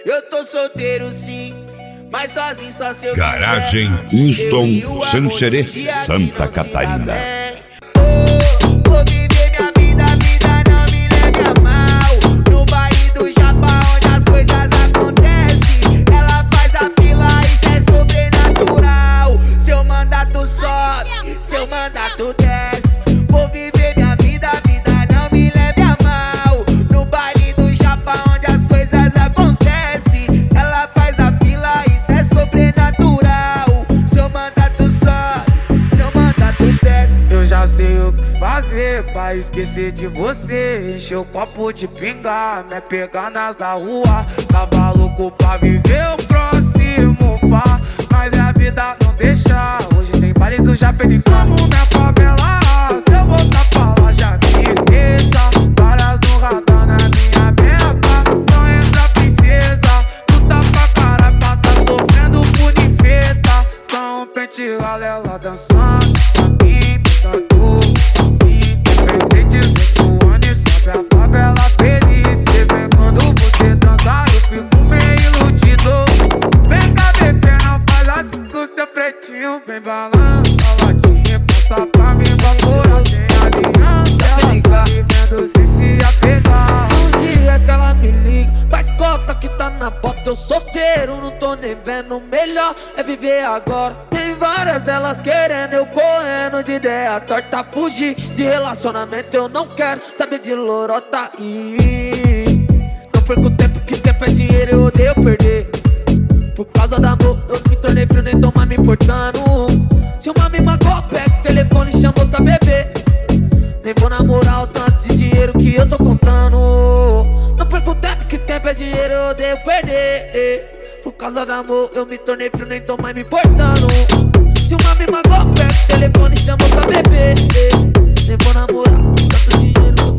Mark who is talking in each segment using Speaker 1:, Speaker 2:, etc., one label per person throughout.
Speaker 1: Eu tô solteiro sim, mas sozinho só se eu
Speaker 2: Garagem Houston, Xanxerê, Santa Catarina.
Speaker 1: Vou viver minha vida, a vida não me leve a mal. No baile do Japa, onde as coisas acontecem, ela faz a fila, isso é sobrenatural. Seu mandato sobe, seu mandato desce. Vou viver minha vida, a vida não me leve a mal. No baile do Japa, onde as coisas acontecem, ela faz a fila, isso é sobrenatural. Seu mandato sobe, seu mandato desce. Eu já sei o que fazer pra esquecer de você. Encher o copo de pinga, me pegar nas da rua. Tava louco pra viver o próximo pá, mas a vida não deixa. Hoje tem baile do Japa, ele como minha favela. Se eu voltar pra lá já me esqueça. Várias no radar na minha meta. Só entra princesa, luta pra caralho pra tá sofrendo por infeta. Só um pente ela dançando pra mim, tanto assim. Tem 18 anos e sabe a favela feliz. Cê vê quando você dança, eu fico meio iludido. Vem cá, bebê, não faz assim com seu pretinho. Vem balança a latinha, passa pra mim, vapora sem aliança. Ela tá me vendo se apegar. Uns dias que ela me liga, faz cota que tá na bota. Eu solteiro, não tô nem vendo. Melhor é viver agora. Tem várias delas querendo, eu correndo de ideia torta. Fugir de relacionamento, eu não quero saber de lorota. E não perco tempo, que tempo é dinheiro, eu odeio perder. Por causa do amor, eu me tornei frio, nem tô mais me importando. Se uma me magoou, pega o telefone e chama outra bebê. Nem vou namorar o tanto de dinheiro que eu tô contando. Não perco tempo, que tempo é dinheiro, eu odeio perder. Por causa do amor, eu me tornei frio, nem tô mais me importando. Se uma me magoou, pega o telefone e chama outra bebê. Nem vou namorar o tanto de dinheiro.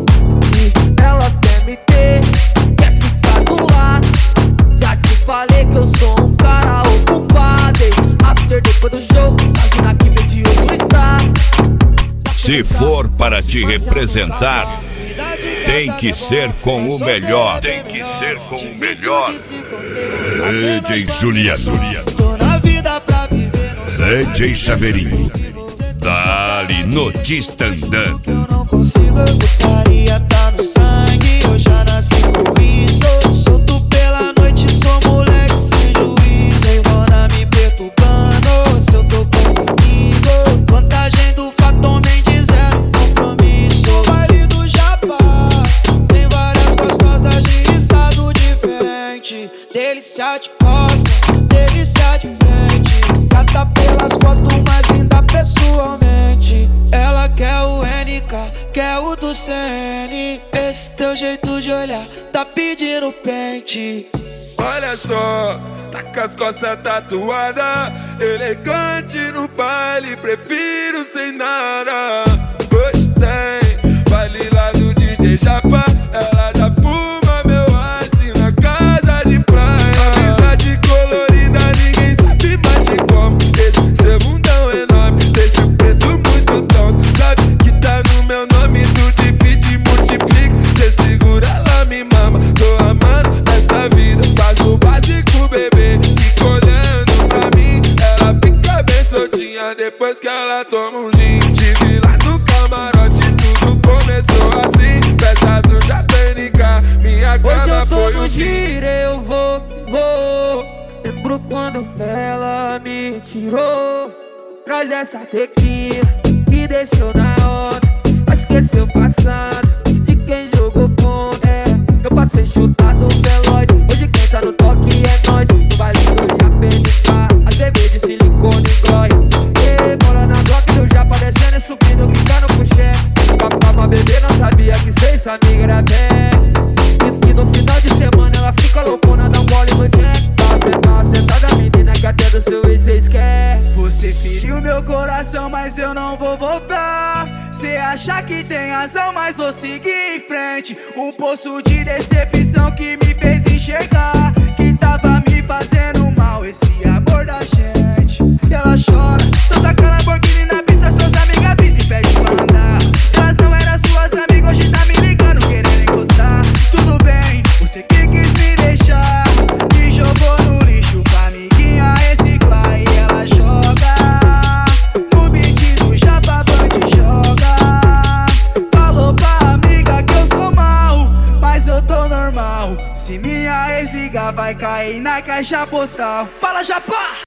Speaker 1: E elas querem me ter, quer ficar do lado. Já te falei que eu sou um cara ocupado. After depois do show, a mina que vem de outro estado.
Speaker 2: Se for para te representar, tem que ser com o melhor. Tem que ser com o melhor. DJ Juliano, DJ Chaveirinho, dali no Distandã.
Speaker 3: Eu não consigo, a putaria tá no sangue. Eu já nasci com isso. Solto pela noite, sou moleque sem juízo. Sem mona me perturbando, se eu tô com os amigos. Vantagem do Fatom de zero compromisso. No baile do Japa tem várias gostosas de estado diferente. Delícia de costa, delícia de frente. Gata pelas fotos, mais linda pessoalmente. Ela quer o NK, quer o do CN. Esse teu jeito de olhar tá pedindo pente.
Speaker 4: Olha só, tá com as costas tatuadas, elegante no baile, prefiro sem nada. Hoje tem baile lá do DJ Japa, ela já fuma meu ice na casa de praia. Amizade colorida, ninguém sabe mais de como. Esse seu mundão enorme, deixa o preto muito tonto. Sabe que tá no meu nome, tu divide e multiplica. Cê segura lá, me mama, tô amando essa vida. Faz o básico, bebê, fica olhando pra mim. Ela fica bem soltinha depois que ela toma um gin. Tive lá no camarote, tudo começou assim. Festa do Japanica, minha cama foi o
Speaker 1: giro, eu vou que vou. Lembro quando ela me tirou. Traz essa tequila e deixou na hora. Vai esquecer o passado de quem jogou ponto. Eu passei chutado veloz. Hoje quem tá no toque é nós. No baile do Japanica, as bebês de silicone e gloss. Bola na Glock do Japa descendo e subindo, quicando pro chefe. Papá pra beber, não sabia que cê e sua amiga era best. E no final de semana ela fica loucona, dá um gole no jack. Tá sentada, menina, que até do seu ex cês quer. Você feriu meu coração, mas eu não vou voltar. Cê acha que tem razão, mas vou seguir em frente. Um poço de decepção que me fez enxergar que tava me fazendo mal esse amor da gente. E ela chora, só taca Lamborghini na pista, suas amigas pisam e pede pra andar. Elas não eram suas amigas, hoje tá me ligando, querendo encostar. Tudo bem, você que quis me deixar. Se minha ex ligar, vai cair na caixa postal. Fala, Japá!